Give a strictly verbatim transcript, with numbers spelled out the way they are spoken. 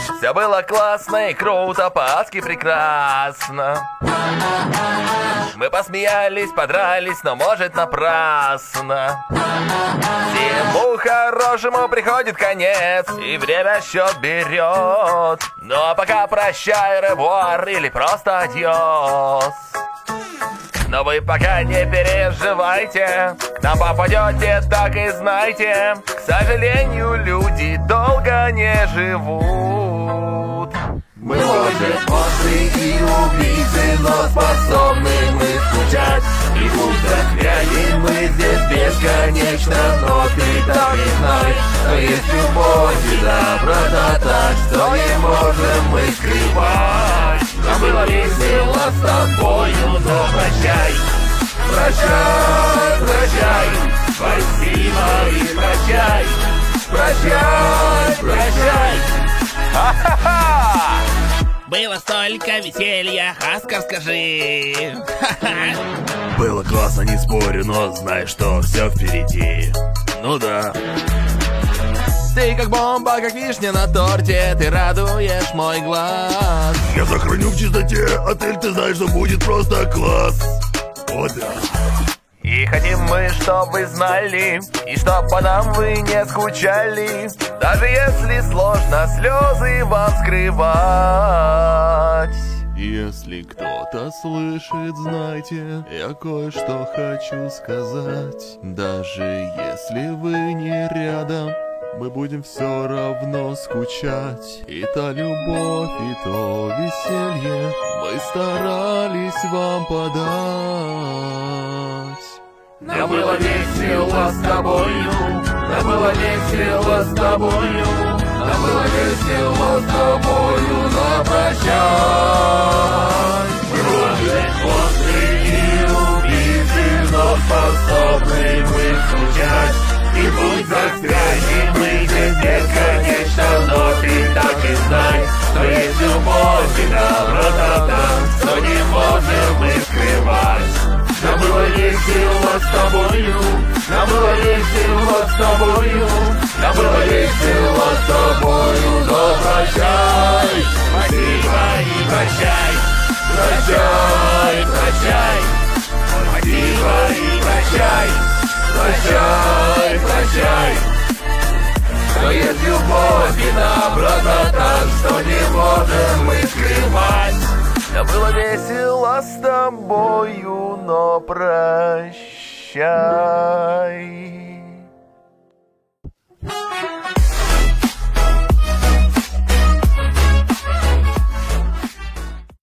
Все было классно и круто, по-адски прекрасно. Мы посмеялись, подрались, но может напрасно. Всему хорошему приходит конец, и время счет берет. Ну а пока прощай, ревуар или просто адьос. Но вы пока не переживайте, к нам попадете, так и знайте. К сожалению, люди долго не живут. Мы может монстры и убийцы, но способны мы скучать. И пусть застрянем мы здесь бесконечно, но ты так и знай, что есть любовь и доброта, так что не можем мы скрывать. Нам было весело с тобою, но прощай, прощай, прощай, спасибо и прощай, прощай, прощай. Ха-ха-ха! Было столько веселья, Оскар, скажи. Было классно, не спорю, но знай, что все впереди. Ну да. Ты как бомба, как вишня на торте, ты радуешь мой глаз. Я сохраню в чистоте отель, ты знаешь, что будет просто класс. О да. И хотим мы, чтоб вы знали, и чтоб по нам вы не скучали, даже если сложно слезы вам скрывать. Если кто-то слышит, знайте, я кое-что хочу сказать. Даже если вы не рядом, мы будем все равно скучать. И та любовь, и то веселье мы старались вам подать. Нам было весело с тобою, нам было весело с тобою, нам было весело с тобою, но прощай. Мы может монстры и убийцы, но способны мы скучать. И пусть застрянем мы здесь бесконечно, но ты так и знай, что есть любовь и доброта там, что не можем мы скрывать. Нам было весело с тобою, нам было весело с тобою, нам было весело с тобою, но прощай, спасибо и прощай, прощай, прощай, спасибо и прощай, прощай, прощай. Что есть любовь и доброта так, что не можем мы скрывать. Да было весело с тобою, но прощай.